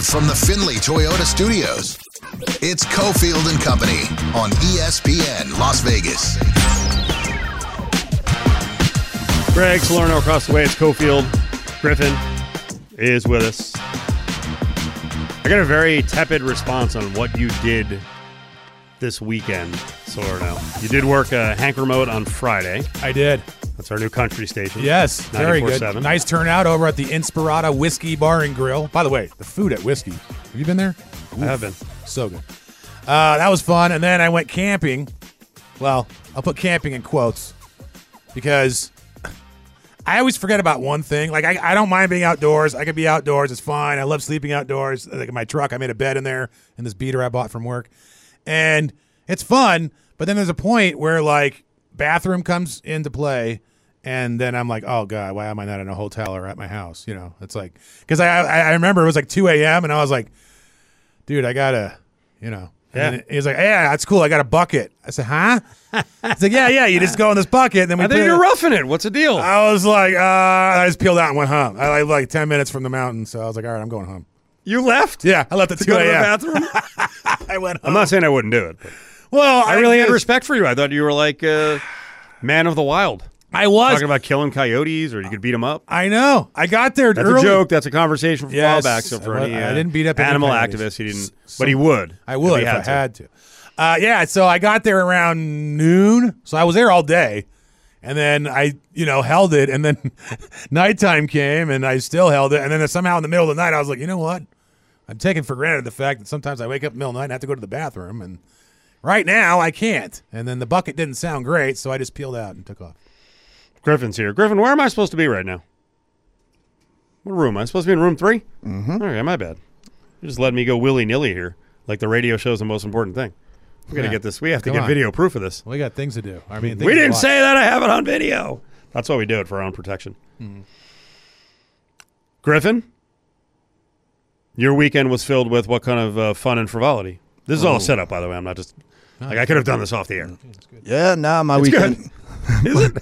Live from the Findlay Toyota Studios, it's Cofield and Company on ESPN Las Vegas. Greg Salerno across the way. It's Cofield. Griffin is with us. I got a very tepid response on what you did this weekend, Salerno. You did work a Hank Remote on Friday. I did. That's our new country station. Yes, very good. 94.7. Nice turnout over at the Inspirata Whiskey Bar and Grill. By the way, the food at Whiskey. Have you been there? I have been. So good. That was fun. And then I went camping. Well, I'll put camping in quotes because I always forget about one thing. Like, I don't mind being outdoors. I could be outdoors. It's fine. I love sleeping outdoors. Like in my truck, I made a bed in there in this beater I bought from work. And it's fun. But then there's a point where, like, bathroom comes into play. And then I'm like, oh, God, why am I not in a hotel or at my house? You know, it's like, because I remember it was like 2 a.m. and I was like, dude, I got to, you know. Yeah. And he's like, yeah, that's cool. I got a bucket. I said, huh? He's like, yeah. You just go in this bucket. And then we I think you're roughing it. What's the deal? I was like, I just peeled out and went home. I lived like 10 minutes from the mountain. So I was like, all right, I'm going home. You left? Yeah, I left at To 2 go to the a.m. bathroom? I went home. I'm not saying I wouldn't do it. But Well, I really had respect for you. I thought you were like man of the wild. I was. Talking about killing coyotes or you could beat them up. I know. I got there That's early. a joke. That's a conversation from a while Yes. back. So for any I didn't beat up any animal coyotes. activists, he didn't. But he would. I would he if I had to. Yeah, so I got there around noon. So I was there all day. And then I, held it. And then nighttime came and I still held it. And then somehow in the middle of the night, I was like, you know what? I'm taking for granted the fact that sometimes I wake up in the middle of the night and have to go to the bathroom. And right now I can't. And then the bucket didn't sound great. So I just peeled out and took off. Griffin's here. Griffin, where am I supposed to be right now? What room? Am I supposed to be in room 3? Mm-hmm. All right, my bad. You just letting me go willy-nilly here. Like the radio show's the most important thing. We're going to get this. We have to Come get on. video proof of this. We got things to do. I mean, We didn't say that. I have it on video. That's why we do it, for our own protection. Mm-hmm. Griffin, your weekend was filled with what kind of fun and frivolity? This is all set up, by the way. I'm not just like I could have done this off the air. Yeah, my It's weekend. Is it?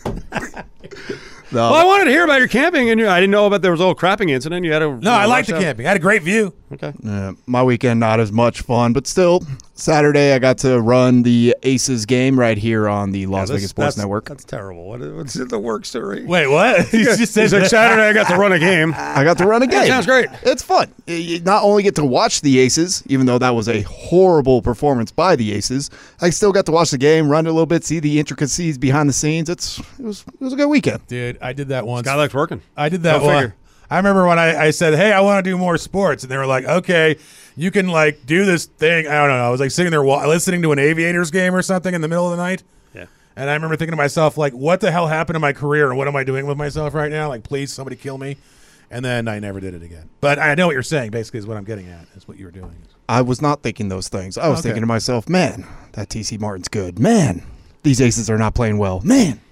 No, Well, I wanted to hear about your camping, and I didn't know about there was a little crapping incident. You had to. No, I liked the camping. I had a great view. Okay. my weekend not as much fun, but still, Saturday I got to run the Aces game right here on the Las Vegas Sports Network. That's terrible. What's the work story? Wait, what? You just said He's like, that. Saturday I got to run a game. I got to run a game. sounds great. It's fun. You not only get to watch the Aces, even though that was a horrible performance by the Aces, I still got to watch the game, run it a little bit, see the intricacies behind the scenes. It was a good weekend. Dude, I did that once. Guy likes working. I did that Go one. figure. I remember when I said, hey, I want to do more sports. And they were like, okay, you can like do this thing. I don't know. I was like sitting there listening to an Aviators game or something in the middle of the night. Yeah. And I remember thinking to myself, like, what the hell happened to my career? And what am I doing with myself right now? Like, please, somebody kill me. And then I never did it again. But I know what you're saying, basically, is what I'm getting at, is what you were doing. I was not thinking those things. I was Okay. thinking to myself, man, that TC Martin's good. Man, these Aces are not playing well. Man.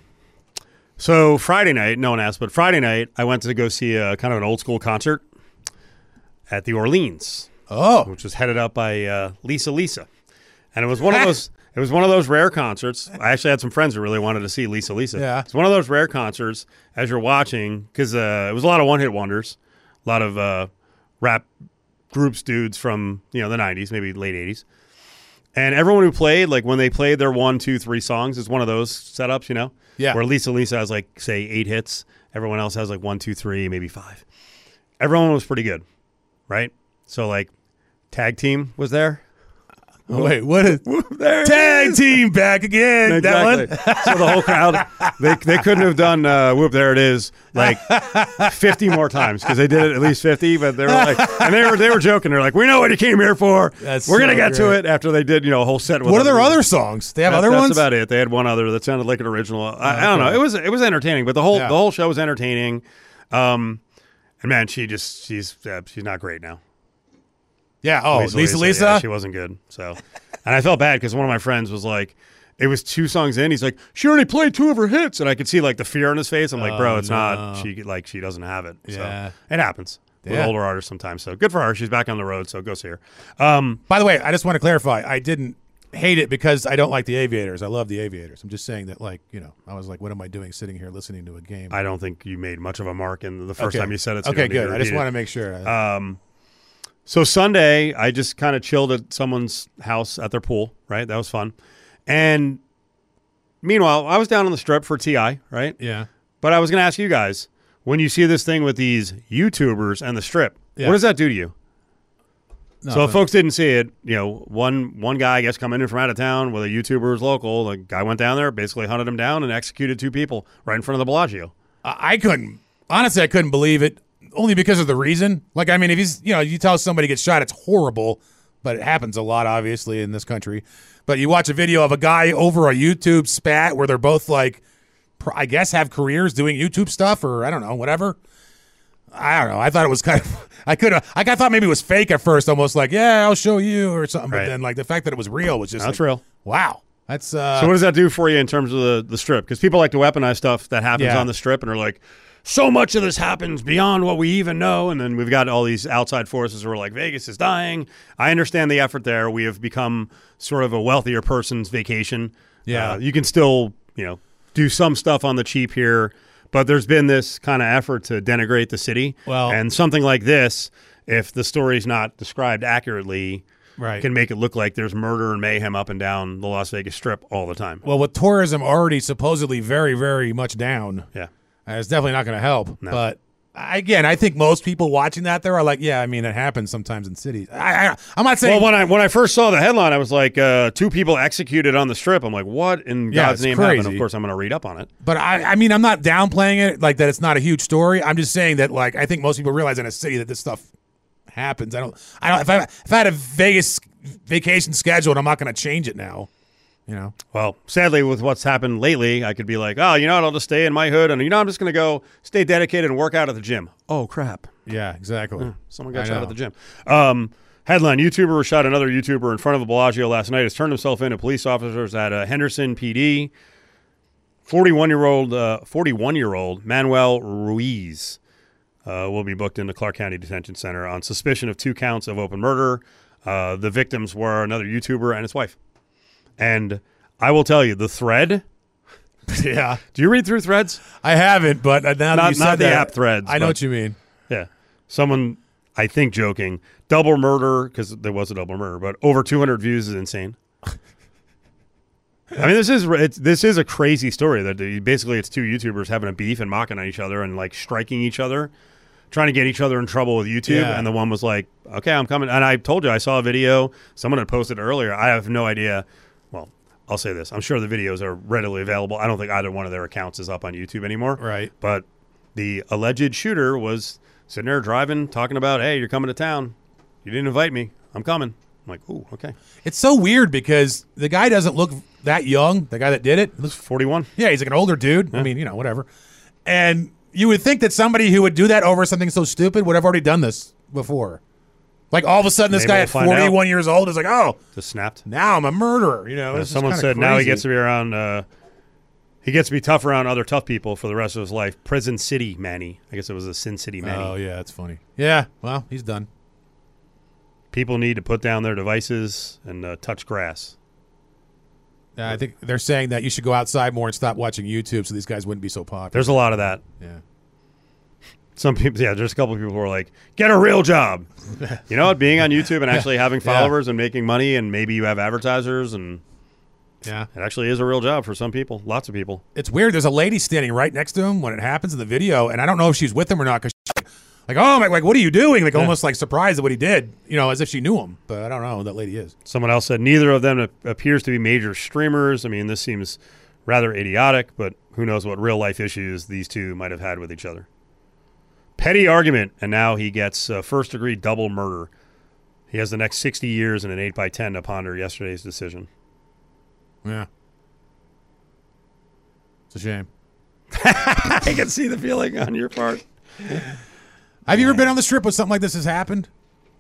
So Friday night, no one asked, but Friday night I went to go see a kind of an old school concert at the Orleans, Oh. which was headed up by Lisa, and it was one of those. It was one of those rare concerts. I actually had some friends who really wanted to see Lisa. Yeah. It's one of those rare concerts as you're watching because it was a lot of one hit wonders, a lot of rap groups, dudes from the 90s, maybe late 80s. And everyone who played, like when they played their 1, 2, 3 songs, it's one of those setups, Yeah. where Lisa has like, say, 8 hits. Everyone else has like 1, 2, 3, maybe 5. Everyone was pretty good, right? So like, Tag Team was there. Oh, wait, what is There it Tag is. Team back again? Exactly. That one? So the whole crowd, they couldn't have done whoop, there it is, like 50 more times because they did it at least 50. But they were like, and they were joking. They're like, we know what you came here for. That's We're gonna so get to great. it after they did a whole set. With What are their music. other songs? They have other That's ones? about it. They had one other that sounded like an original. I don't know. It was entertaining, but the whole show was entertaining. And man, she's not great now. Yeah. Oh, Lisa. Yeah, she wasn't good. So, and I felt bad because one of my friends was like, it was 2 songs in. He's like, she already played 2 of her hits, and I could see like the fear on his face. I'm like, bro, it's not. She doesn't have it. Yeah. So it happens with Yeah. older artists sometimes. So good for her. She's back on the road. So go see her. By the way, I just want to clarify. I didn't hate it because I don't like the Aviators. I love the Aviators. I'm just saying that, like, I was like, what am I doing sitting here listening to a game? I don't think you made much of a mark in the first Okay. time you said it. So you Okay, don't need to good. I just repeat want it. to make sure. So Sunday, I just kind of chilled at someone's house at their pool, right? That was fun. And meanwhile, I was down on the Strip for TI, right? Yeah. But I was going to ask you guys, when you see this thing with these YouTubers and the Strip, what does that do to you? So if folks didn't see it, one guy, I guess, coming in from out of town with a YouTuber who's local. The guy went down there, basically hunted him down and executed 2 people right in front of the Bellagio. I couldn't believe it, only because of the reason. Like, I mean, if he's, you tell somebody gets shot, it's horrible, but it happens a lot, obviously, in this country. But you watch a video of a guy over a YouTube spat where they're both like, I guess, have careers doing YouTube stuff, or I don't know, whatever. I don't know. I thought it was kind of, I thought maybe it was fake at first, almost like, yeah, I'll show you or something. But then, like, the fact that it was real was just That's like, real. Wow. That's So what does that do for you in terms of the Strip? Because people like to weaponize stuff that happens on the Strip and are like, so much of this happens beyond what we even know. And then we've got all these outside forces who are like, Vegas is dying. I understand the effort there. We have become sort of a wealthier person's vacation. Yeah. You can still, do some stuff on the cheap here. But there's been this kind of effort to denigrate the city. Well, and something like this, if the story's not described accurately, can make it look like there's murder and mayhem up and down the Las Vegas Strip all the time. Well, with tourism already supposedly very, very much down, it's definitely not going to help. No. But again, I think most people watching that there are like, yeah, I mean, it happens sometimes in cities. I'm not saying. Well, when I first saw the headline, I was like, 2 people executed on the Strip. I'm like, what in God's name happened? Of course, I'm going to read up on it. But I mean, I'm not downplaying it, like that it's not a huge story. I'm just saying that, like, I think most people realize in a city that this stuff happens. I don't. If I had a Vegas vacation scheduled, I'm not going to change it now. Well, sadly, with what's happened lately, I could be like, oh, I'll just stay in my hood, and I'm just going to go stay dedicated and work out at the gym. Oh, crap. Yeah, exactly. Someone got shot at the gym. Headline: YouTuber shot another YouTuber in front of the Bellagio last night. Has turned himself in to police officers at Henderson PD. 41-year-old Manuel Ruiz will be booked into Clark County Detention Center on suspicion of 2 counts of open murder. The victims were another YouTuber and his wife. And I will tell you, the thread. Yeah. Do you read through threads? I haven't, but now that you said not the that, app threads. I know what you mean. Yeah. Someone, I think, joking, double murder, because there was a double murder, but over 200 views is insane. I mean, this is a crazy story that basically it's 2 YouTubers having a beef and mocking at each other and like striking each other, trying to get each other in trouble with YouTube. Yeah. And the one was like, okay, I'm coming. And I told you, I saw a video. Someone had posted earlier. I have no idea. Well, I'll say this. I'm sure the videos are readily available. I don't think either one of their accounts is up on YouTube anymore. Right. But the alleged shooter was sitting there driving, talking about, hey, you're coming to town. You didn't invite me. I'm coming. I'm like, ooh, okay. It's so weird because the guy doesn't look that young, the guy that did it. He looks 41. Yeah, he's like an older dude. Yeah. I mean, whatever. And you would think that somebody who would do that over something so stupid would have already done this before. Like, all of a sudden, this guy at 41 years old is like, oh. Just snapped. Now I'm a murderer. Someone said crazy. Now he gets to be around, he gets to be tough around other tough people for the rest of his life. Prison City Manny. I guess it was a Sin City Manny. Oh, yeah, that's funny. Yeah, well, he's done. People need to put down their devices and touch grass. I think they're saying that you should go outside more and stop watching YouTube so these guys wouldn't be so popular. There's a lot of that. Yeah. Some people, there's a couple of people who are like, get a real job. You know what? Being on YouTube and actually having followers and making money, and maybe you have advertisers, and it actually is a real job for some people, lots of people. It's weird. There's a lady standing right next to him when it happens in the video, and I don't know if she's with him or not because she's like, oh, my, like, what are you doing? Like, almost like surprised at what he did, as if she knew him. But I don't know who that lady is. Someone else said neither of them appears to be major streamers. I mean, this seems rather idiotic, but who knows what real life issues these two might have had with each other. Petty argument, and now he gets first-degree double murder. He has the next 60 years and an 8x10 to ponder yesterday's decision. Yeah. It's a shame. I can see the feeling on your part. Have you ever been on the Strip when something like this has happened?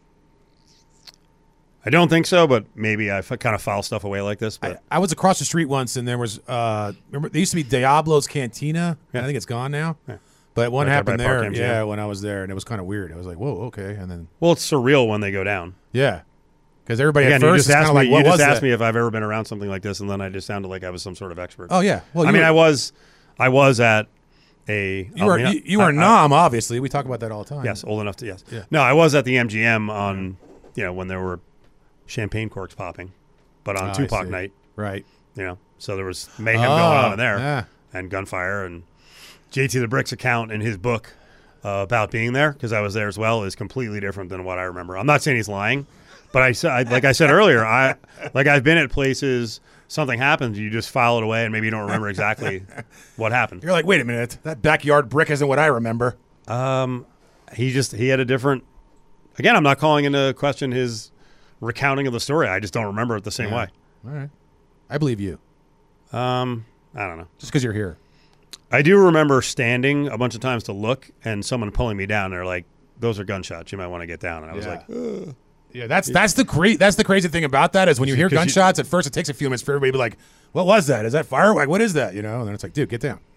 I don't think so, but maybe I kind of file stuff away like this. But I was across the street once, and there was remember there used to be Diablo's Cantina. Yeah. I think it's gone now. Yeah. But one happened there, MGM. when I was there, and it was kind of weird. I was like, whoa, okay. And then, well, it's surreal when they go down. Yeah. Because everybody at first is kind of like, what was that? You just asked me if I've ever been around something like this, and then I just sounded like I was some sort of expert. Oh, yeah. Well, I was at a... You were Nam, obviously. We talk about that all the time. Yes, old enough to, yes. Yeah. No, I was at the MGM on when there were champagne corks popping, but on I Tupac see. night, Right. so there was mayhem going on in there Yeah. and gunfire. And JT the Brick's account in his book about being there, because I was there as well, is completely different than what I remember. I'm not saying he's lying, but like I said earlier, I've been at places, something happens, you just file it away, and maybe you don't remember exactly what happened. You're like, wait a minute, that backyard brick isn't what I remember. He had a different. Again, I'm not calling into question his recounting of the story. I just don't remember it the same way. All right. I believe you. I don't know. Just because you're here. I do remember standing a bunch of times to look, and someone pulling me down. They're like, "Those are gunshots. You might want to get down." And I was like, "Ugh." Yeah, that's the crazy thing about that is when you hear 'Cause you- gunshots, at first it takes a few minutes for everybody to be like, what was that? Is that fire? Like, what is that? And then it's like, dude, get down.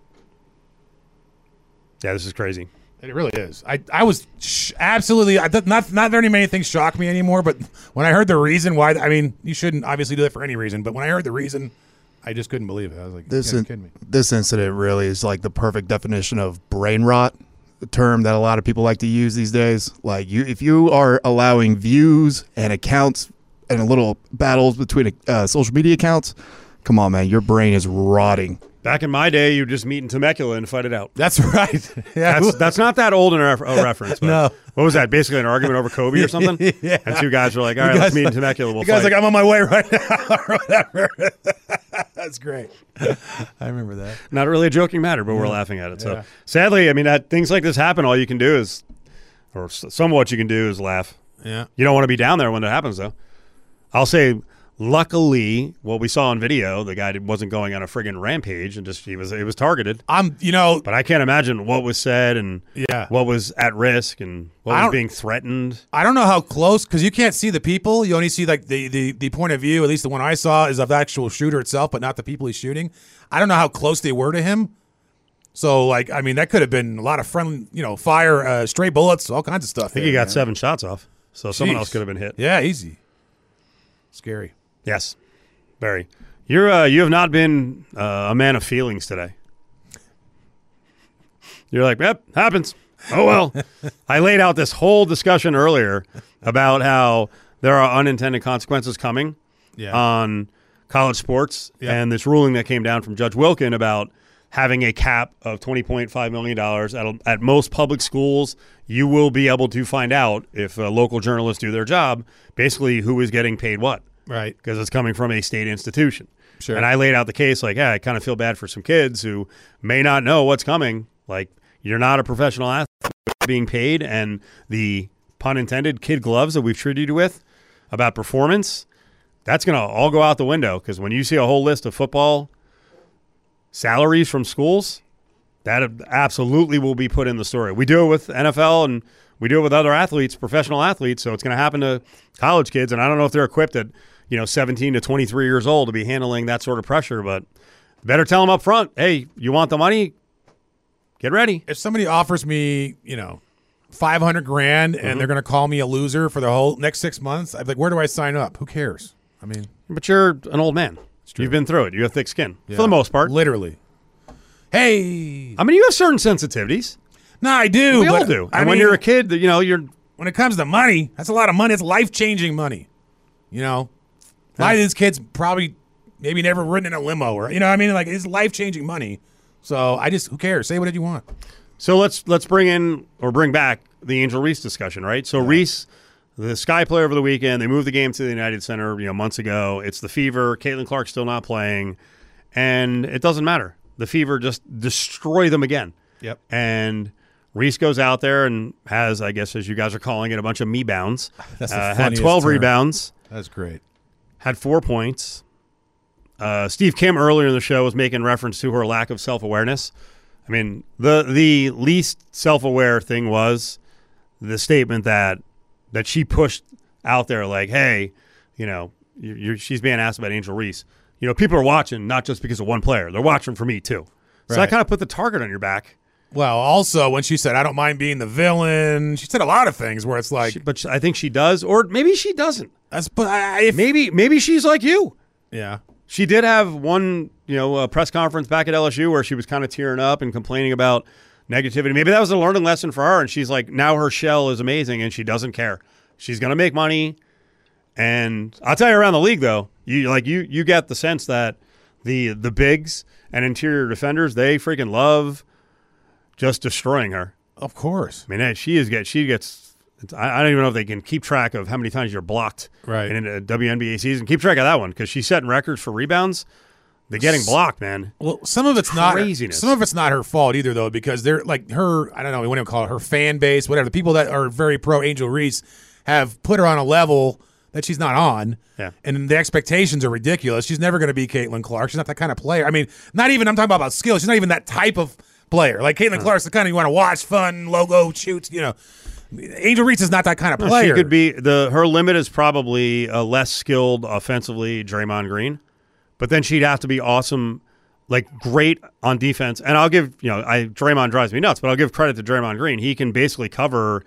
"Yeah, this is crazy." It really is. I was absolutely not very many things shock me anymore. But when I heard the reason why, I mean, you shouldn't obviously do that for any reason. But when I heard the reason, I just couldn't believe it. I was like, This "You're kidding me." this incident really is like the perfect definition of brain rot, a term that a lot of people like to use these days. Like if you are allowing views and accounts and a little battles between social media accounts, come on, man, your brain is rotting. Back in my day, you just meet in Temecula and fight it out. That's right. Yeah, That's not that old a reference. But No. What was that? Basically an argument over Kobe or something? Yeah. And two guys were like, "All right, let's meet in Temecula. We'll the guy's fight." like, I'm on my way right now, or whatever. That's great. I remember that. Not really a joking matter, but we're laughing at it. So Yeah. sadly, I mean, things like this happen. All you can do is, or some of what you can do is laugh. Yeah. You don't want to be down there when it happens, though. I'll say, luckily, what we saw on video, the guy wasn't going on a friggin' rampage, and just it was targeted. But I can't imagine what was said and Yeah. what was at risk and what I was don't- being threatened. I don't know how close, because you can't see the people. You only see like the point of view, at least the one I saw, is of the actual shooter itself, but not the people he's shooting. I don't know how close they were to him. So, like, I mean, that could have been a lot of friendly, fire, stray bullets, all kinds of stuff. I think he got 7 shots off, so someone Jeez. else could have been hit. Yeah, easy. Scary. Yes, very. You have not been a man of feelings today. You're like, yep, happens. Oh, well. I laid out this whole discussion earlier about how there are unintended consequences coming on college sports, and this ruling that came down from Judge Wilkin about having a cap of $20.5 million at most public schools. You will be able to find out, if local journalists do their job, basically who is getting paid what. Right. Because it's coming from a state institution. Sure. And I laid out the case like, I kind of feel bad for some kids who may not know what's coming. Like, you're not a professional athlete being paid, and the, pun intended, kid gloves that we've treated you with about performance, that's going to all go out the window. Because when you see a whole list of football salaries from schools, that absolutely will be put in the story. We do it with NFL, and we do it with other athletes, professional athletes, so it's going to happen to college kids. And I don't know if they're equipped at 17 to 23 years old to be handling that sort of pressure, but better tell them up front, hey, you want the money? Get ready. If somebody offers me, $500,000 and they're going to call me a loser for the whole next 6 months, I'm like, where do I sign up? Who cares? I mean, But you're an old man. You've been through it. You have thick skin for the most part. literally. Hey, I mean, you have certain sensitivities. no, I do. We all but, do. I And when mean, you're a kid, you're when it comes to money, that's a lot of money. It's life-changing money. A lot of these kids probably maybe never ridden in a limo, or like, it's life-changing money. So who cares? Say what you want. So let's bring back the Angel Reese discussion, right? So Reese, the Sky player over the weekend, they moved the game to the United Center, months ago. It's the Fever. Caitlin Clark's still not playing, and it doesn't matter. The Fever just destroy them again. Yep. And Reese goes out there and has, I guess, as you guys are calling it, a bunch of me-bounds. That's the had funniest 12 term. rebounds, That's great. had 4 points. Steve Kim earlier in the show was making reference to her lack of self-awareness. I mean, the least self-aware thing was the statement that she pushed out there, like, hey, she's being asked about Angel Reese. People are watching not just because of one player. They're watching for me, too. So Right. I kind of put the target on your back. Well, also, when she said, I don't mind being the villain, she said a lot of things where it's like, But I think she does, or maybe she doesn't. that's, but if, Maybe she's like you. yeah. She did have one, a press conference back at LSU where she was kind of tearing up and complaining about negativity. Maybe that was a learning lesson for her, and she's like, now her shell is amazing, and she doesn't care. She's going to make money. And I'll tell you, around the league, though, you get the sense that the bigs and interior defenders, they freaking love just destroying her. Of course. I mean, she gets. I don't even know if they can keep track of how many times you're blocked in a WNBA season. Keep track of that one because she's setting records for rebounds. They're getting blocked, man. Well, some of it's craziness. Some of it's not her fault either, though, because they're like her. I don't know. We wouldn't call it her fan base, whatever. The people that are very pro Angel Reese have put her on a level that she's not on. Yeah. And the expectations are ridiculous. She's never going to be Caitlin Clark. She's not that kind of player. I mean, not even. I'm talking about skill. She's not even that type of player. Like Caitlin Clark's the kind of you want to watch, fun, logo shoots. You know. Angel Reese is not that kind of player. She could be her limit is probably a less skilled offensively Draymond Green, but then she'd have to be awesome, like great on defense. And I'll give Draymond drives me nuts, but I'll give credit to Draymond Green. He can basically cover,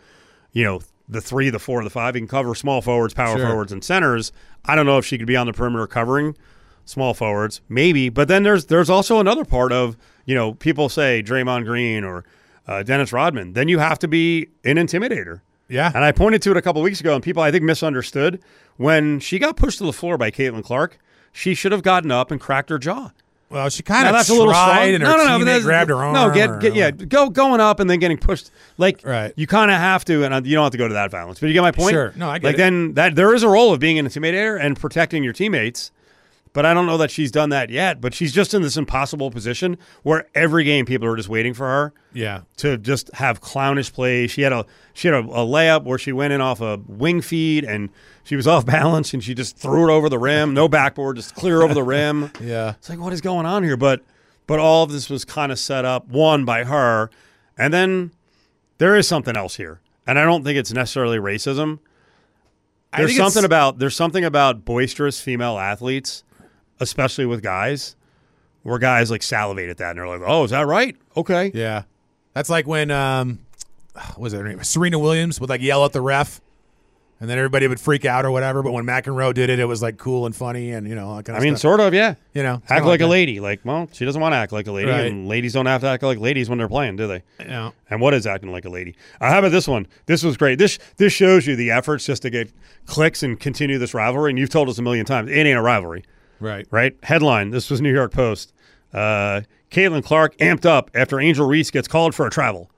the 3, the 4, the 5. He can cover small forwards, power forwards, and centers. I don't know if she could be on the perimeter covering small forwards, maybe. But then there's also another part of people say Draymond Green or Dennis Rodman, then you have to be an intimidator. Yeah. And I pointed to it a couple of weeks ago, and people, I think, misunderstood. When she got pushed to the floor by Caitlin Clark, she should have gotten up and cracked her jaw. Well, she kind of that's a little strong. and her teammate grabbed her arm. No, going up and then getting pushed. Like, right. You kind of have to, and you don't have to go to that violence. But you get my point? Sure. No, I get it. Then there is a role of being an intimidator and protecting your teammates. But I don't know that she's done that yet. But she's just in this impossible position where every game people are just waiting for her. Yeah. To just have clownish plays. She had a layup where she went in off a wing feed and she was off balance and she just threw it over the rim. No backboard, just clear over the rim. Yeah. It's like, what is going on here? But all of this was kind of set up, one, by her. And then there is something else here. And I don't think it's necessarily racism. There's something about boisterous female athletes, especially with guys, where guys like salivate at that and they're like, "Oh, is that right? Okay." Yeah. That's like when what was her name? Serena Williams would like yell at the ref and then everybody would freak out or whatever, but when McEnroe did it was like cool and funny and that kind of stuff. Sort of, yeah. Act like a lady. Like, well, she doesn't want to act like a lady, and ladies don't have to act like ladies when they're playing, do they? Yeah. And what is acting like a lady? How about this one? This was great. This shows you the efforts just to get clicks and continue this rivalry, and you've told us a million times, it ain't a rivalry. Right? Headline, this was New York Post. Caitlin Clark amped up after Angel Reese gets called for a travel.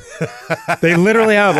They literally have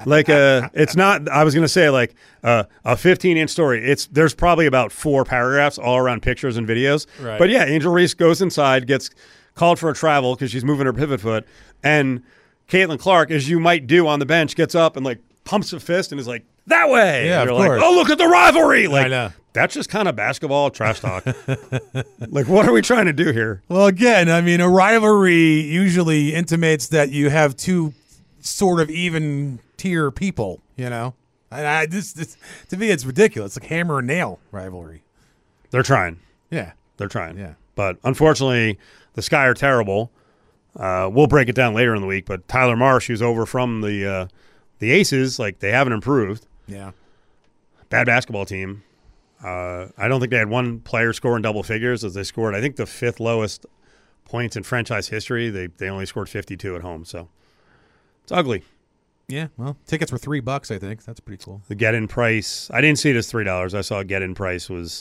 it's not, I was going to say like a 15-inch story. There's probably about 4 paragraphs all around pictures and videos. Right. But yeah, Angel Reese goes inside, gets called for a travel because she's moving her pivot foot. And Caitlin Clark, as you might do on the bench, gets up and like pumps a fist and is like, that way. Yeah, and of you're course. like, oh, look at the rivalry. Like, I know. That's just kind of basketball trash talk. Like, what are we trying to do here? Well, again, a rivalry usually intimates that you have two sort of even tier people, And this to me, it's ridiculous. It's like hammer and nail rivalry. They're trying. Yeah. They're trying. Yeah. But unfortunately, the Sky are terrible. We'll break it down later in the week, but Tyler Marsh, who's over from the Aces, like, they haven't improved. Yeah. Bad basketball team. I don't think they had one player score in double figures as they scored, I think, the 5th lowest points in franchise history. They only scored 52 at home, so it's ugly. Yeah, well, tickets were $3, I think. That's pretty cool. The get-in price, I didn't see it as $3. I saw get-in price was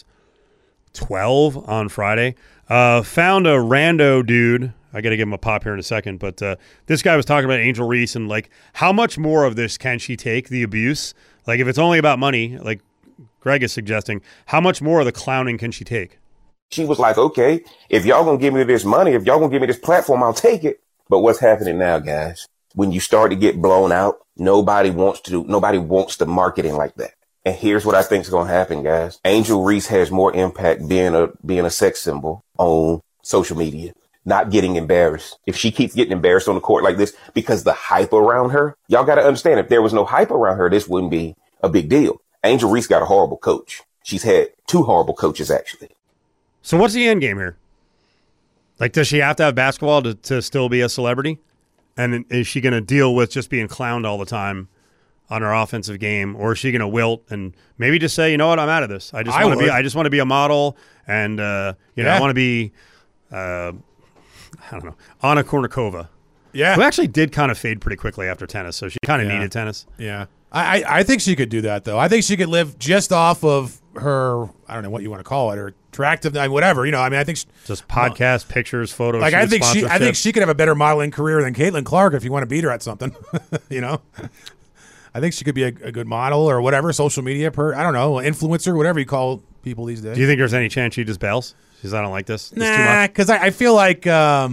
$12 on Friday. Found a rando dude. I got to give him a pop here in a second, but this guy was talking about Angel Reese and like how much more of this can she take, the abuse? Like if it's only about money, like Greg is suggesting, how much more of the clowning can she take? She was like, okay, if y'all gonna give me this money, if y'all gonna give me this platform, I'll take it. But what's happening now, guys? When you start to get blown out, nobody wants the marketing like that. And here's what I think is gonna happen, guys. Angel Reese has more impact being a sex symbol on social media, not getting embarrassed. If she keeps getting embarrassed on the court like this because the hype around her, y'all gotta understand, if there was no hype around her, this wouldn't be a big deal. Angel Reese got a horrible coach. She's had 2 horrible coaches, actually. So what's the end game here? Like, does she have to have basketball to still be a celebrity? And is she going to deal with just being clowned all the time on her offensive game, or is she going to wilt and maybe just say, you know what, I'm out of this. I just want to be a model, and I want to be, I don't know, Anna Kournikova. Yeah, who actually did kind of fade pretty quickly after tennis, so she kind of needed tennis. Yeah. I think she could do that, though. I think she could live just off of her, I don't know what you want to call it, her attractive, whatever. I think just podcast, pictures, photos. Like I think she could have a better modeling career than Caitlin Clark if you want to beat her at something. I think she could be a good model or whatever, social media I don't know, influencer, whatever you call people these days. Do you think there's any chance she just bails? She says, I don't like this. It's too Nah, much. because I feel like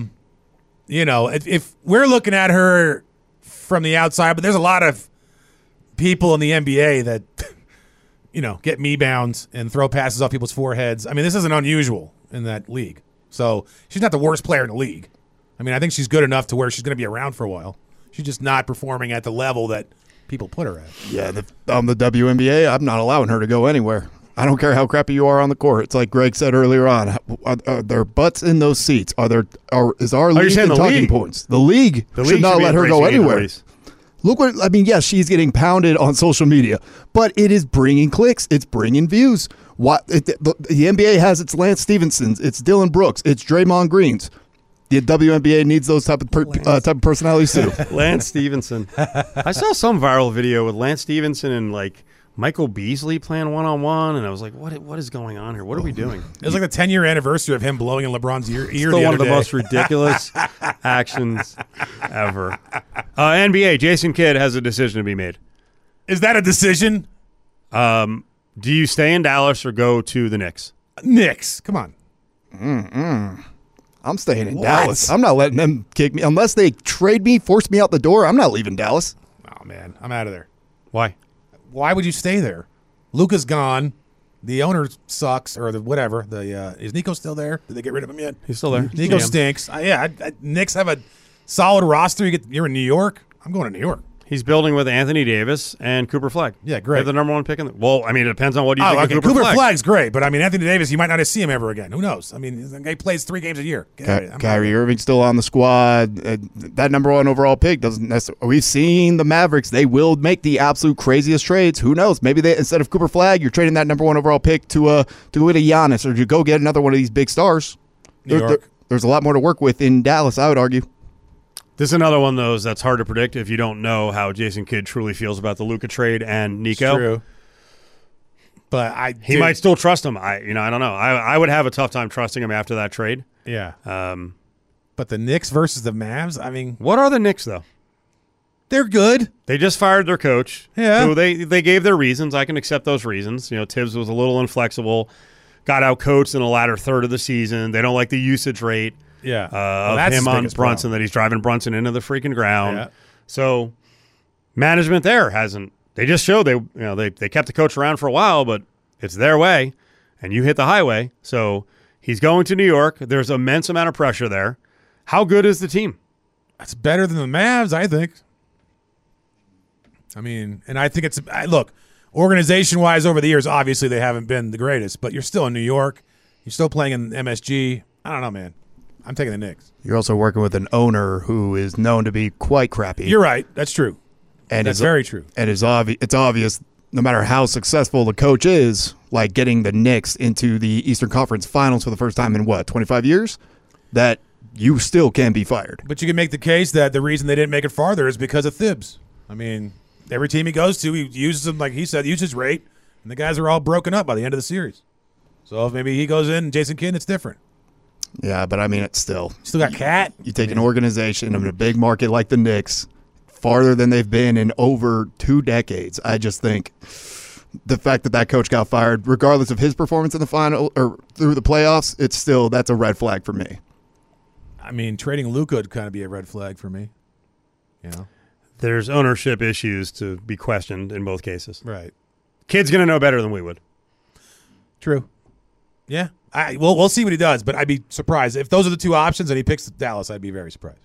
if we're looking at her from the outside, but there's a lot of people in the NBA that get me-bounds and throw passes off people's foreheads. I mean, this isn't unusual in that league. So she's not the worst player in the league. I mean, I think she's good enough to where she's going to be around for a while. She's just not performing at the level that people put her at. Yeah, the WNBA, I'm not allowing her to go anywhere. I don't care how crappy you are on the court. It's like Greg said earlier on. Are there butts in those seats? Is our league the talking league? Points? The league should not let her go anywhere. Look what yes, she's getting pounded on social media, but it is bringing clicks. It's bringing views. The NBA has its Lance Stevensons, it's Dylan Brooks, it's Draymond Greens. The WNBA needs those type of personalities too. Lance Stevenson. I saw some viral video with Lance Stevenson and Michael Beasley playing one-on-one, and I was like, what is going on here? What are we doing? It was like the 10-year anniversary of him blowing in LeBron's ear Still the one other of the day. most ridiculous actions ever. NBA, Jason Kidd has a decision to be made. Is that a decision? Do you stay in Dallas or go to the Knicks? Knicks, come on. I'm staying in Dallas. I'm not letting them kick me. Unless they trade me, force me out the door, I'm not leaving Dallas. Oh, man, I'm out of there. Why? Why would you stay there? Luka's gone. The owner sucks, or whatever. Is Nico still there? Did they get rid of him yet? He's still there. Nico GM. stinks. Knicks have a solid roster. You're in New York. I'm going to New York. He's building with Anthony Davis and Cooper Flagg. Yeah, great. They have the number one pick in it depends on what you think of Cooper Cooper Flagg. Flagg's great, but Anthony Davis, you might not see him ever again. Who knows? The guy plays 3 games a year. Kyrie Irving's still on the squad. That number 1 overall pick doesn't necessarily. We've seen the Mavericks. They will make the absolute craziest trades. Who knows? Maybe they, instead of Cooper Flagg, you're trading that number 1 overall pick to go get a Giannis or to go get another one of these big stars. There's a lot more to work with in Dallas, I would argue. This is another one of those that's hard to predict if you don't know how Jason Kidd truly feels about the Luka trade and Nico. It's true. But he might still trust him. I don't know. I would have a tough time trusting him after that trade. Yeah. But the Knicks versus the Mavs, what are the Knicks though? They're good. They just fired their coach. Yeah. So they gave their reasons. I can accept those reasons. Tibbs was a little inflexible, got out coached in the latter third of the season. They don't like the usage rate. Yeah. Of him on Brunson, that he's driving Brunson into the freaking ground. Yeah. So management there hasn't. They just showed they kept the coach around for a while, but it's their way, and you hit the highway. So he's going to New York. There's an immense amount of pressure there. How good is the team? That's better than the Mavs, I think. And I think look, organization-wise over the years, obviously they haven't been the greatest, but you're still in New York. You're still playing in MSG. I don't know, man. I'm taking the Knicks. You're also working with an owner who is known to be quite crappy. You're right. That's true. And that's very true. And it's obvious, no matter how successful the coach is, like getting the Knicks into the Eastern Conference Finals for the first time in 25 years, that you still can be fired. But you can make the case that the reason they didn't make it farther is because of Thibs. Every team he goes to, he uses them, like he said, usage rate, and the guys are all broken up by the end of the series. So if maybe he goes in, Jason Kidd, it's different. Yeah, but it's still. You still got Cat. You take an organization in a big market like the Knicks, farther than they've been in over 2 decades. I just think the fact that coach got fired, regardless of his performance in the final or through the playoffs, that's a red flag for me. Trading Luka would kind of be a red flag for me. There's ownership issues to be questioned in both cases. Right. Kid's going to know better than we would. True. Yeah. We'll see what he does, but I'd be surprised. If those are the 2 options and he picks Dallas, I'd be very surprised.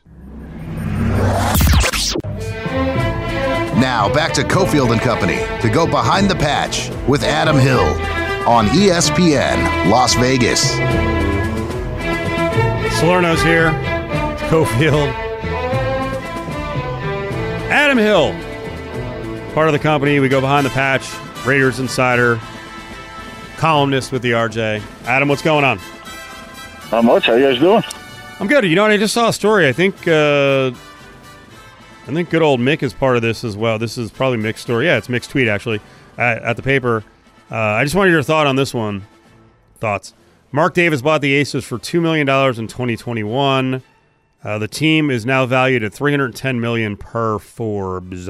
Now back to Cofield and Company to go behind the patch with Adam Hill on ESPN Las Vegas. Salerno's here. Cofield. Adam Hill, part of the company. We go behind the patch. Raiders Insider, columnist with the RJ. Adam, what's going on? Not much. How you guys doing? I'm good. I just saw a story. I think I think good old Mick is part of this as well. This is probably Mick's story. Yeah, it's Mick's tweet, actually, at the paper. I just wanted your thought on this one. Thoughts. Mark Davis bought the Aces for $2 million in 2021. The team is now valued at $310 million per Forbes.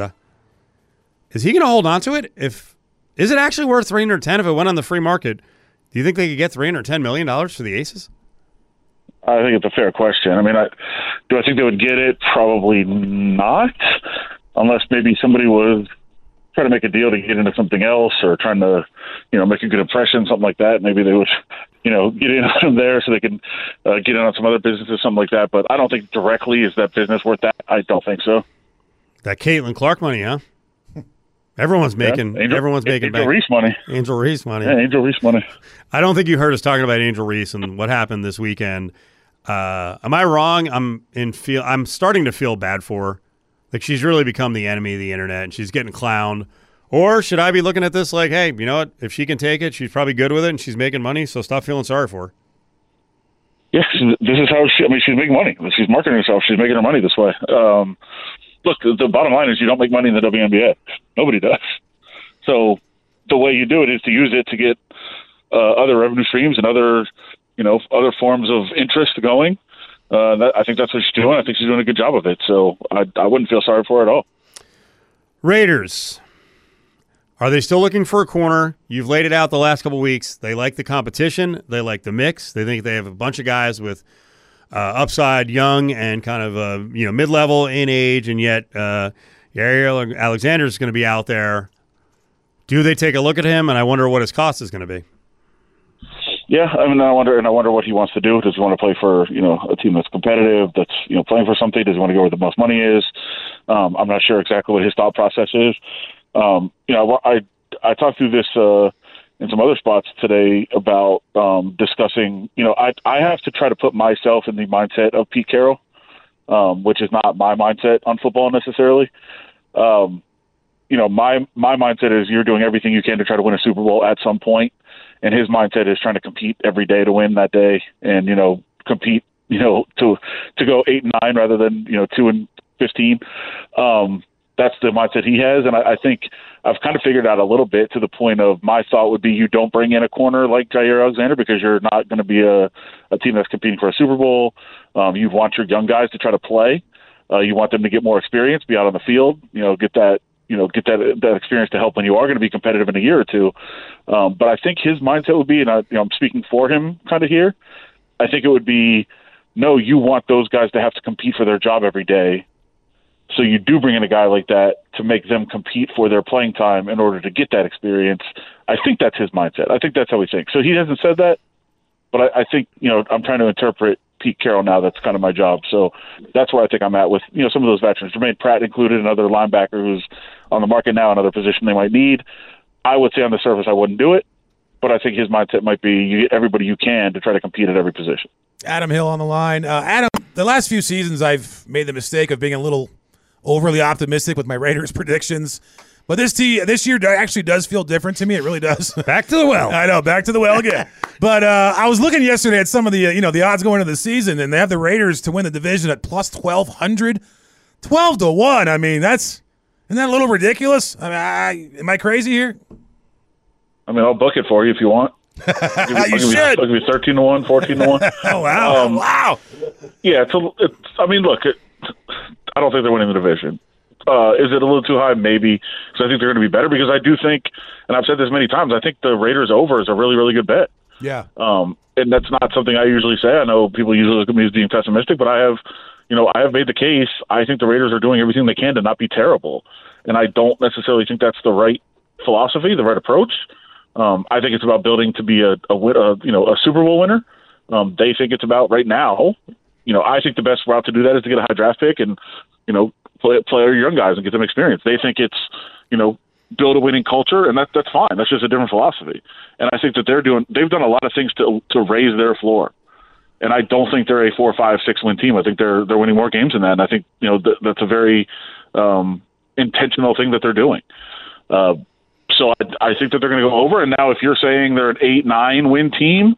Is he going to hold on to it? Is it actually worth $310 if it went on the free market? Do you think they could get $310 million for the Aces? I think it's a fair question. I mean, do I think they would get it? Probably not, unless maybe somebody was trying to make a deal to get into something else or trying to, make a good impression, something like that. Maybe they would, get in on there so they can get in on some other businesses, something like that. But I don't think directly is that business worth that. I don't think so. That Caitlin Clark money, huh? Everyone's making Angel bank. Reese money. Angel Reese money. Yeah, Angel Reese money. I don't think you heard us talking about Angel Reese and what happened this weekend. Am I wrong? I'm starting to feel bad for her. Like, she's really become the enemy of the internet and she's getting clowned. Or should I be looking at this like, hey, you know what? If she can take it, she's probably good with it and she's making money, so stop feeling sorry for her. Yeah, this is how she's making money. She's marketing herself. She's making her money this way. Look, the bottom line is you don't make money in the WNBA. Nobody does. So the way you do it is to use it to get other revenue streams and other forms of interest going. I think that's what she's doing. I think she's doing a good job of it. So I wouldn't feel sorry for her at all. Raiders. Are they still looking for a corner? You've laid it out the last couple of weeks. They like the competition. They like the mix. They think they have a bunch of guys with upside, young, and kind of mid-level in age, and yet Ariel Alexander is going to be out there. Do they take a look at him? And I wonder what his cost is going to be. Yeah, I mean, I wonder what he wants to do. Does he want to play for a team that's competitive, that's playing for something? Does he want to go where the most money is? I'm not sure exactly what his thought process is. I talked through this in some other spots today about discussing. I have to try to put myself in the mindset of Pete Carroll, which is not my mindset on football necessarily. My mindset is you're doing everything you can to try to win a Super Bowl at some point. And his mindset is trying to compete every day to win that day and, compete, to go 8-9 rather than, 2-15. That's the mindset he has. And I think I've kind of figured out a little bit to the point of my thought would be you don't bring in a corner like Jair Alexander because you're not going to be a team that's competing for a Super Bowl. You want your young guys to try to play. You want them to get more experience, be out on the field, get that experience to help when you are going to be competitive in a year or two. But I think his mindset would be, and I'm speaking for him kind of here, I think it would be, no, you want those guys to have to compete for their job every day. So you do bring in a guy like that to make them compete for their playing time in order to get that experience. I think that's his mindset. I think that's how he thinks. So he hasn't said that, but I think, I'm trying to interpret Pete Carroll now. That's kind of my job. So that's where I think I'm at with, some of those veterans. Jermaine Pratt included, another linebacker who's on the market now, another position they might need. I would say on the surface I wouldn't do it, but I think his mindset might be you get everybody you can to try to compete at every position. Adam Hill on the line. Adam, the last few seasons I've made the mistake of being a little overly optimistic with my Raiders predictions. But this year actually does feel different to me. It really does. Back to the well. I know, back to the well again. But I was looking yesterday at some of the the odds going into the season, and they have the Raiders to win the division at plus 1,200, 12-1. I mean, isn't that a little ridiculous? I mean, am I crazy here? I mean, I'll book it for you if you want. You should. I'll give you 13-1, 14-1. Oh wow! Wow. Yeah, I mean, look, I don't think they're winning the division. Is it a little too high? Maybe. Because I think they're going to be better. Because I do think, and I've said this many times, I think the Raiders over is a really, really good bet. Yeah. And that's not something I usually say. I know people usually look at me as being pessimistic, but I have made the case. I think the Raiders are doing everything they can to not be terrible. And I don't necessarily think that's the right philosophy, the right approach. I think it's about building to be a Super Bowl winner. They think it's about right now. I think the best route to do that is to get a high draft pick and, play your young guys and get them experience. They think it's, build a winning culture, and that's fine. That's just a different philosophy. And I think that they've done a lot of things to raise their floor. And I don't think they're a 4, 5, 6 win team. I think they're winning more games than that. And I think, that's a very intentional thing that they're doing. So I think that they're going to go over. And now if you're saying they're an 8, 9 win team,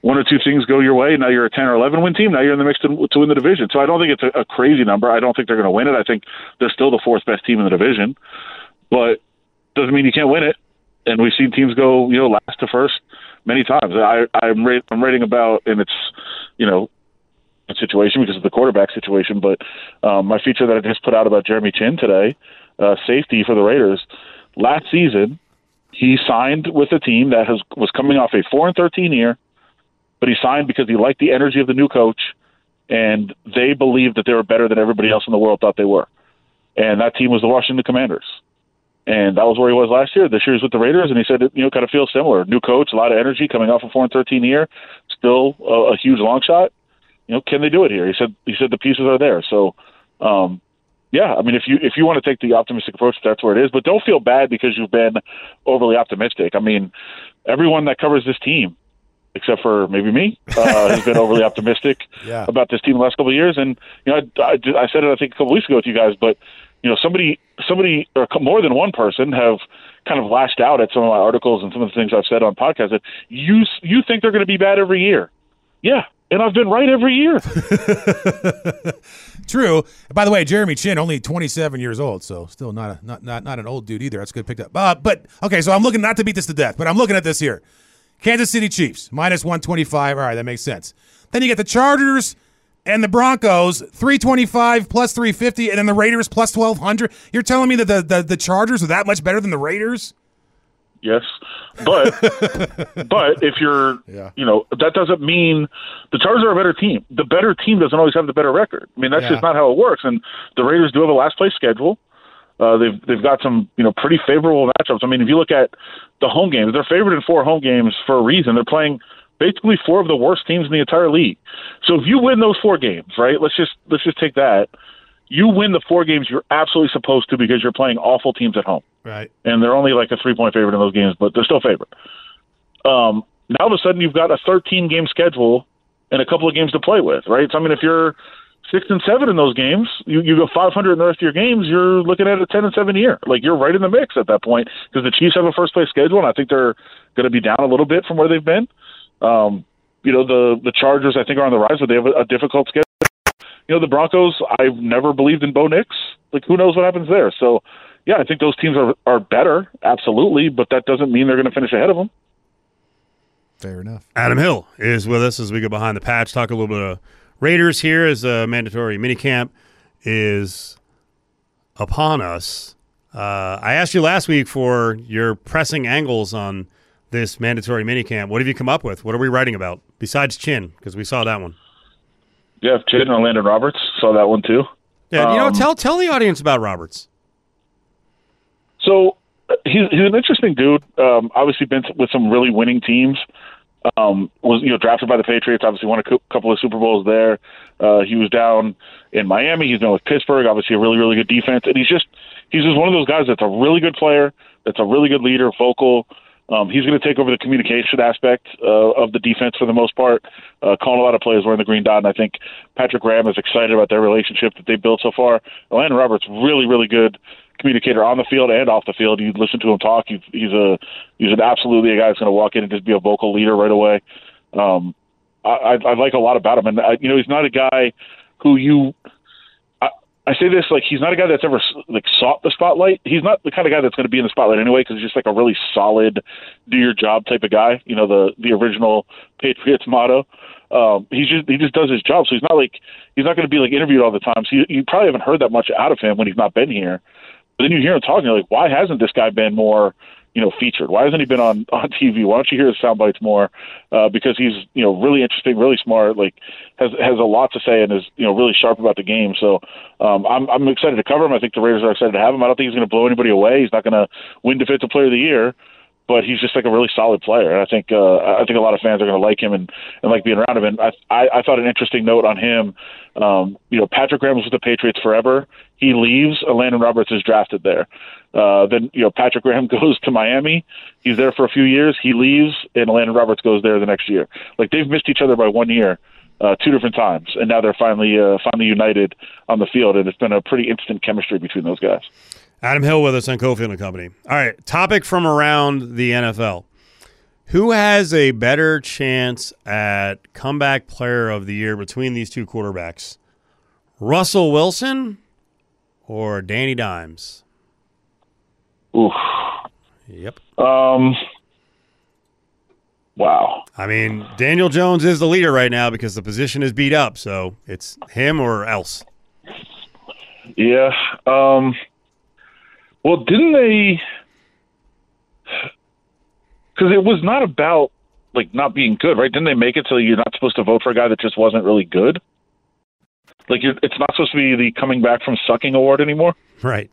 one or two things go your way. Now you're a 10 or 11 win team. Now you're in the mix to win the division. So I don't think it's a crazy number. I don't think they're going to win it. I think they're still the fourth best team in the division, but doesn't mean you can't win it. And we've seen teams go, last to first many times. I'm writing about, and it's, a situation because of the quarterback situation, but my feature that I just put out about Jeremy Chinn today, safety for the Raiders, last season, he signed with a team that was coming off a 4-13 year, but he signed because he liked the energy of the new coach, and they believed that they were better than everybody else in the world thought they were. And that team was the Washington Commanders. And that was where he was last year. This year he's with the Raiders, and he said it, kind of feels similar. New coach, a lot of energy, coming off a 4-13 year, still a huge long shot. Can they do it here? He said the pieces are there. So, yeah, I mean, if you want to take the optimistic approach, that's where it is. But don't feel bad because you've been overly optimistic. I mean, everyone that covers this team, except for maybe me, has been overly optimistic about this team the last couple of years. And I said it I think a couple of weeks ago with you guys, but somebody or more than one person have kind of lashed out at some of my articles and some of the things I've said on podcasts that you think they're going to be bad every year. Yeah. And I've been right every year. True. By the way, Jeremy Chinn, only 27 years old, so still not an old dude either. That's good picked up. But okay, so I'm looking, not to beat this to death, but I'm looking at this here. Kansas City Chiefs, minus 125. All right, that makes sense. Then you get the Chargers and the Broncos, 325 plus 350, and then the Raiders plus 1,200. You're telling me that the Chargers are that much better than the Raiders? Yes, but if you're, that doesn't mean the Chargers are a better team. The better team doesn't always have the better record. I mean, that's just not how it works. And the Raiders do have a last place schedule. They've got some, pretty favorable matchups. I mean, if you look at the home games, they're favored in 4 home games for a reason. They're playing basically 4 of the worst teams in the entire league. So if you win those 4 games, right? Let's just take that. You win the 4 games you're absolutely supposed to because you're playing awful teams at home. Right. And they're only like a 3-point favorite in those games, but they're still favored. Now all of a sudden you've got a 13-game schedule and a couple of games to play with, right? So, I mean, if you're 6-7 in those games, you go 500 in the rest of your games, you're looking at a 10-7 year. Like, you're right in the mix at that point because the Chiefs have a first-place schedule, and I think they're going to be down a little bit from where they've been. The Chargers, I think, are on the rise, but they have a difficult schedule. The Broncos, I've never believed in Bo Nix. Like, who knows what happens there? So, yeah, I think those teams are better, absolutely, but that doesn't mean they're going to finish ahead of them. Fair enough. Adam Hill is with us as we go behind the patch, talk a little bit of Raiders here as a mandatory minicamp is upon us. I asked you last week for your pressing angles on this mandatory minicamp. What have you come up with? What are we writing about besides Chinn? Because we saw that one. Yeah, Chinn and Landon Roberts. Saw that one too. Yeah, tell the audience about Roberts. So he's an interesting dude. Obviously been with some really winning teams. Was drafted by the Patriots. Obviously won a couple of Super Bowls there. He was down in Miami. He's been with Pittsburgh. Obviously a really, really good defense. And he's just one of those guys that's a really good player. That's a really good leader, vocal. He's going to take over the communication aspect of the defense for the most part, calling a lot of plays wearing the green dot. And I think Patrick Graham is excited about their relationship that they built so far. Landon Roberts, really, really good communicator on the field and off the field. You listen to him talk. He's an absolutely a guy that's going to walk in and just be a vocal leader right away. I like a lot about him, and he's not a guy who I say this like he's not a guy that's ever like sought the spotlight. He's not the kind of guy that's going to be in the spotlight anyway because he's just like a really solid, do your job type of guy. The original Patriots motto. He just does his job. So he's not going to be like interviewed all the time. So you probably haven't heard that much out of him when he's not been here. But then you hear him talking, you're like, why hasn't this guy been more, featured? Why hasn't he been on TV? Why don't you hear his sound bites more? Because he's, really interesting, really smart, like has a lot to say and is, really sharp about the game. So I'm excited to cover him. I think the Raiders are excited to have him. I don't think he's going to blow anybody away. He's not going to win Defensive Player of the Year, but he's just like a really solid player. And I think a lot of fans are going to like him and like being around him. And I thought an interesting note on him, Patrick Graham was with the Patriots forever. He leaves, Landon Roberts is drafted there. Then Patrick Graham goes to Miami. He's there for a few years. He leaves, and Landon Roberts goes there the next year. Like, they've missed each other by 1 year, 2 different times, and now they're finally united on the field, and it's been a pretty instant chemistry between those guys. Adam Hill with us on Cofield and Company. All right, topic from around the NFL. Who has a better chance at comeback player of the year between these two quarterbacks? Russell Wilson or Danny Dimes? Oof. Yep. Wow. I mean, Daniel Jones is the leader right now because the position is beat up, so it's him or else. Yeah. Well, didn't they? Because it was not about not being good, right? Didn't they make it so you're not supposed to vote for a guy that just wasn't really good? It's not supposed to be the coming back from sucking award anymore. Right.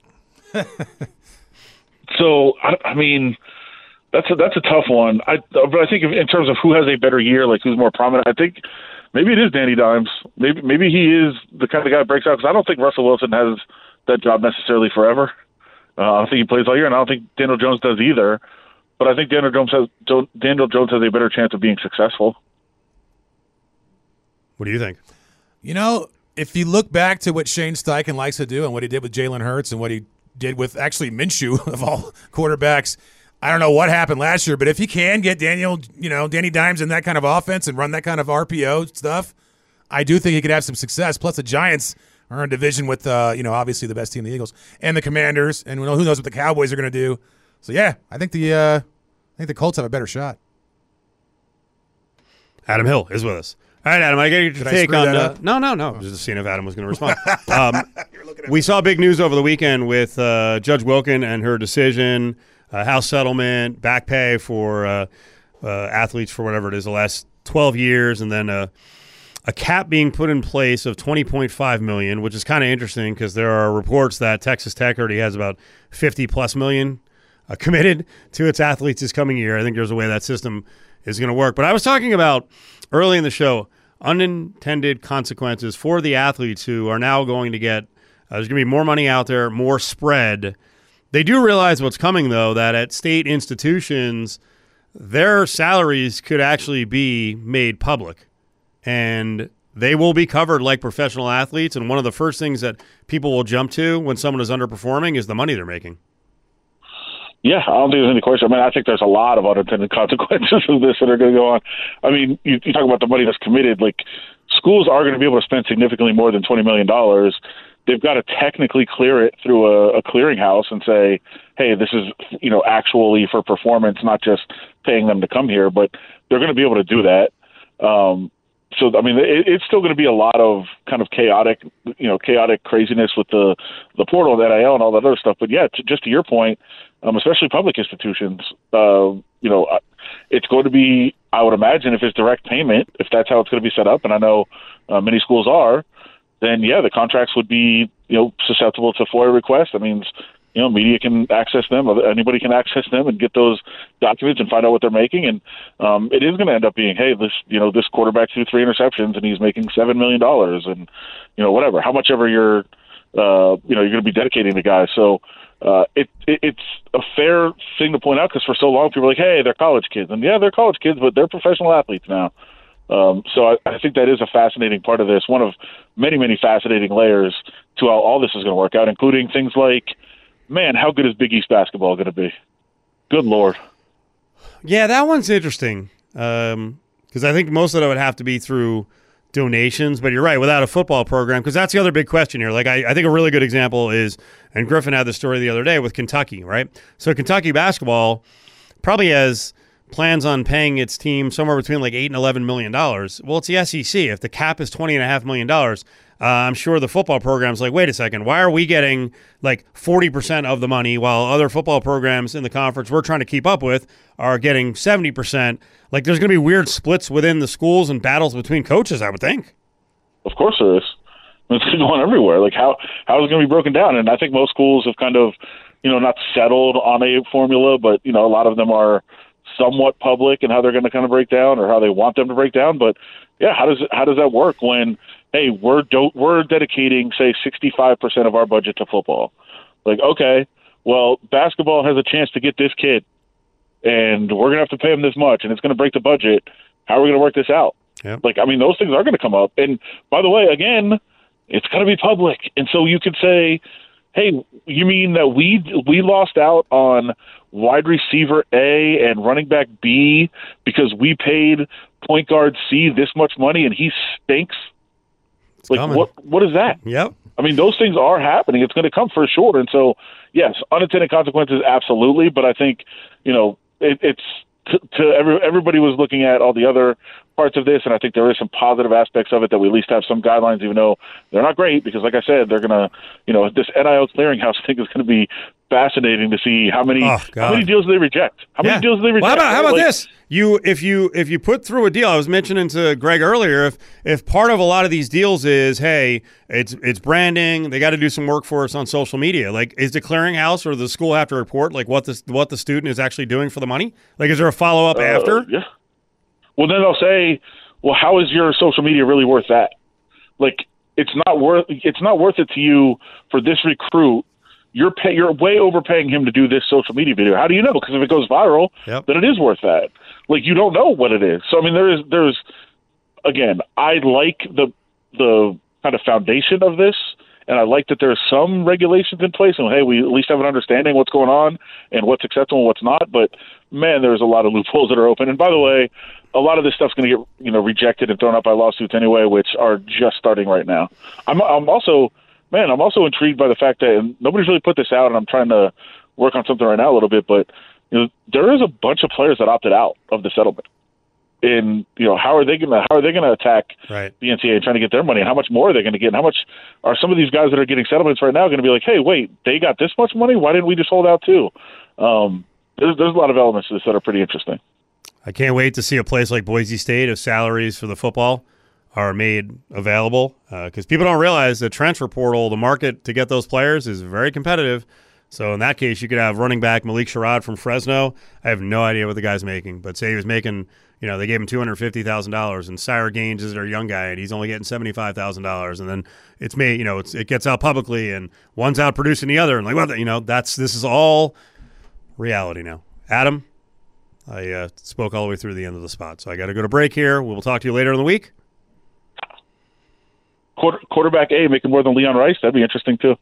So I mean, that's a tough one. But I think in terms of who has a better year, who's more prominent, I think maybe it is Danny Dimes. Maybe he is the kind of guy that breaks out, because I don't think Russell Wilson has that job necessarily forever. I don't think he plays all year, and I don't think Daniel Jones does either. But I think Daniel Jones has a better chance of being successful. What do you think? If you look back to what Shane Steichen likes to do and what he did with Jalen Hurts and what he did with actually Minshew of all quarterbacks, I don't know what happened last year, but if he can get Danny Dimes in that kind of offense and run that kind of RPO stuff, I do think he could have some success. Plus, the Giants are in a division with, obviously the best team, the Eagles, and the Commanders, and who knows what the Cowboys are going to do. So yeah, I think the Colts have a better shot. Adam Hill is with us. All right, Adam, I get your take on No. Just seeing if Adam was going to respond. We saw big news over the weekend with Judge Wilkin and her decision, house settlement, back pay for athletes for whatever it is the last 12 years, and then a cap being put in place of $20.5 million, which is kind of interesting because there are reports that Texas Tech already has about $50+ million committed to its athletes this coming year. I think there's a way that system is going to work. But I was talking about early in the show unintended consequences for the athletes who are now going to get there's going to be more money out there, more spread. They do realize what's coming, though, that at state institutions, their salaries could actually be made public. And they will be covered like professional athletes. And one of the first things that people will jump to when someone is underperforming is the money they're making. Yeah, I don't think there's any question. I mean, I think there's a lot of unintended consequences of this that are going to go on. I mean, you talk about the money that's committed. Schools are going to be able to spend significantly more than $20 million. They've got to technically clear it through a clearinghouse and say, hey, this is, actually for performance, not just paying them to come here. But they're going to be able to do that. So, I mean, it's still going to be a lot of kind of chaotic craziness with the portal and NIL and all that other stuff. But, yeah, just to your point, especially public institutions, it's going to be, I would imagine, if it's direct payment, if that's how it's going to be set up, and I know many schools are, then, yeah, the contracts would be, susceptible to FOIA requests. That means, media can access them, anybody can access them and get those documents and find out what they're making. And it is going to end up being, hey, this quarterback threw 3 interceptions and he's making $7 million and, whatever, how much ever you're going to be dedicating to guys. So it's a fair thing to point out, because for so long people are like, hey, they're college kids. And yeah, they're college kids, but they're professional athletes now. So I think that is a fascinating part of this, one of many, many fascinating layers to how all this is going to work out, including things like, man, how good is Big East basketball going to be? Good Lord. Yeah, that one's interesting, because I think most of it would have to be through donations, but you're right, without a football program, because that's the other big question here. I think a really good example is, and Griffin had the story the other day with Kentucky, right? So Kentucky basketball probably has plans on paying its team somewhere between $8 and $11 million. Well, it's the SEC. If the cap is $20.5 million, I'm sure the football program's like, wait a second, why are we getting 40% of the money while other football programs in the conference we're trying to keep up with are getting 70%? There's going to be weird splits within the schools and battles between coaches, I would think. Of course there is. It's going on everywhere. How is it going to be broken down? And I think most schools have kind of, not settled on a formula, but, a lot of them are somewhat public in how they're going to kind of break down or how they want them to break down. But yeah, how does that work when, hey, we're dedicating, say, 65% of our budget to football? Okay, well, basketball has a chance to get this kid, and we're going to have to pay him this much, and it's going to break the budget. How are we going to work this out? Yep. Those things are going to come up. And by the way, again, it's going to be public. And so you could say, hey, you mean that we lost out on wide receiver A and running back B because we paid point guard C this much money and he stinks? Like, coming. what is that? Yep. I mean, those things are happening. It's going to come for sure. And so, yes, unintended consequences, absolutely. But I think, it's everybody was looking at all the other parts of this, and I think there is some positive aspects of it that we at least have some guidelines, even though they're not great, because like I said, they're going to, this NIL clearinghouse thing is going to be fascinating to see how many deals do they reject? How many deals do they reject? Well, how about this? If you put through a deal, I was mentioning to Greg earlier, if part of a lot of these deals is, hey, it's branding, they got to do some work for us on social media. Like, is the clearinghouse or the school have to report like what the student is actually doing for the money? Like, is there a follow up after? Yeah. Well, then they'll say, well, how is your social media really worth that? Like, it's not worth it to you for this recruit. You're way overpaying him to do this social media video. How do you know? Because if it goes viral, then it is worth that. Like, you don't know what it is. So I mean, there's again, I like the kind of foundation of this, and I like that there's some regulations in place, and hey, we at least have an understanding what's going on and what's acceptable and what's not. But man, there's a lot of loopholes that are open. And by the way, a lot of this stuff's going to get rejected and thrown out by lawsuits anyway, which are just starting right now. I'm also intrigued by the fact that, and nobody's really put this out, and I'm trying to work on something right now a little bit, but there is a bunch of players that opted out of the settlement. And how are they gonna attack the NCAA trying to get their money? How much more are they going to get? And how much are some of these guys that are getting settlements right now going to be like, hey, wait, they got this much money? Why didn't we just hold out too? There's a lot of elements to this that are pretty interesting. I can't wait to see a place like Boise State if salaries for the football are made available, because people don't realize the transfer portal, the market to get those players is very competitive. So in that case, you could have running back Malik Sherrod from Fresno. I have no idea what the guy's making, but say he was making, they gave him $250,000, and Sire Gaines is their young guy, and he's only getting $75,000, and then it's made, it gets out publicly, and one's out producing the other, and like, well, this is all reality now. Adam, I spoke all the way through the end of the spot, so I got to go to break here. We will talk to you later in the week. Quarterback A making more than Leon Rice, that'd be interesting too.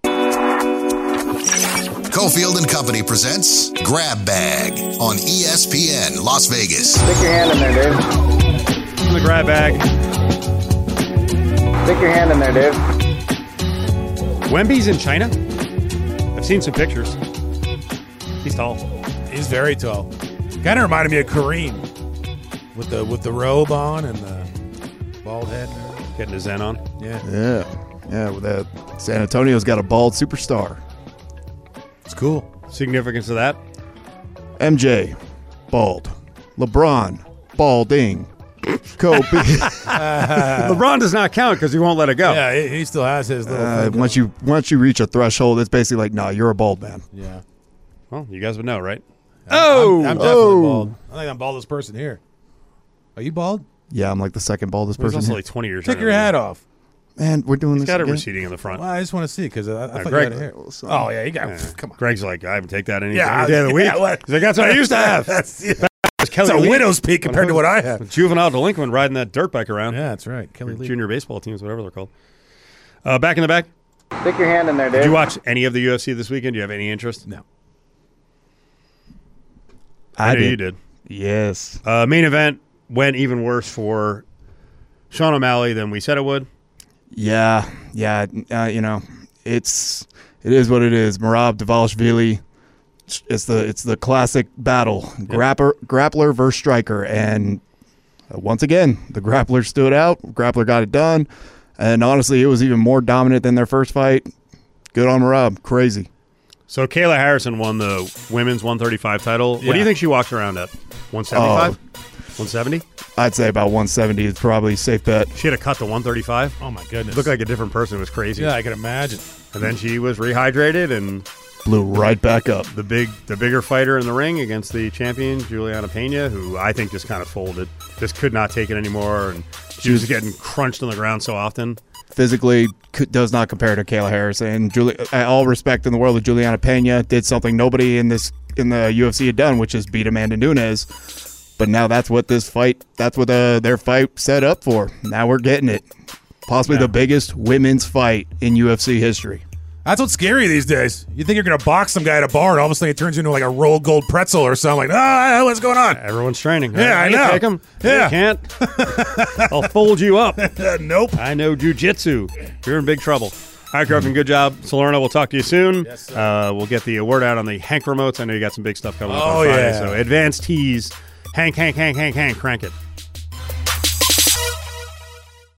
Cofield and Company presents Grab Bag on ESPN Las Vegas. Stick your hand in there, Dave. In the grab bag. Stick your hand in there, Dave. Wemby's in China. I've seen some pictures. He's tall. He's very tall. Kind of reminded me of Kareem with the robe on and the bald head. Getting his Zen on. Yeah. With that, San Antonio's got a bald superstar. It's cool. Significance of that? MJ, bald. LeBron, balding. Kobe. LeBron does not count because he won't let it go. Yeah, he still has his little thing. Once you reach a threshold, it's basically like, nah, you're a bald man. Yeah. Well, you guys would know, right? I'm definitely bald. I think I'm the baldest person here. Are you bald? Yeah, I'm like the second baldest He's person. also here. like 20 years Take your hat off. Man, we're doing He's this got it again? receding in the front. Well, I just want to see because I thought Greg, you had hair. Oh, yeah, you got come on. Greg's like, I would take that any day Yeah, of the week. yeah, what? He's like, that's what I used to have. That's Kelly a Lee. widow's peak compared to what I have. Juvenile delinquent riding that dirt bike around. Yeah, that's right. Kelly Lee. Junior baseball teams, whatever they're called. Back in the back. Stick your hand in there, Dave. Did you watch any of the UFC this weekend? Do you have any interest? No. I knew you did. Yes. Main event went even worse for Sean O'Malley than we said it would. Yeah. It is what it is. Merab Dvalishvili. It's the classic battle, grappler versus striker, and once again the grappler stood out. Grappler got it done, and honestly, it was even more dominant than their first fight. Good on Merab, crazy. So Kayla Harrison won the women's 135 title. What do you think she walks around at? 175? 170? I'd say about 170 is probably a safe bet. She had to cut to 135. Oh, my goodness. Looked like a different person. It was crazy. Yeah, I can imagine. And then she was rehydrated and Blew right back up. the bigger fighter in the ring against the champion, Juliana Pena, who I think just kind of folded. Just could not take it anymore. And she was getting crunched on the ground so often. Physically does not compare to Kayla Harrison. All respect in the world of Juliana Pena, did something nobody in the UFC had done, which is beat Amanda Nunes. But now that's what their fight set up for. Now we're getting it. Possibly the biggest women's fight in UFC history. That's what's scary these days. You think you're going to box some guy at a bar, and all of a sudden it turns into like a rolled gold pretzel or something. Like, what's going on? Everyone's training. Yeah, I know. Take 'em. Yeah. You can't. I'll fold you up. Nope. I know jujitsu. You're in big trouble. All right, Griffin, good job. Salerno, we'll talk to you soon. Yes, We'll get the word out on the Hank remotes. I know you got some big stuff coming up Oh, on Friday. yeah. So advanced teas. Hank, crank it.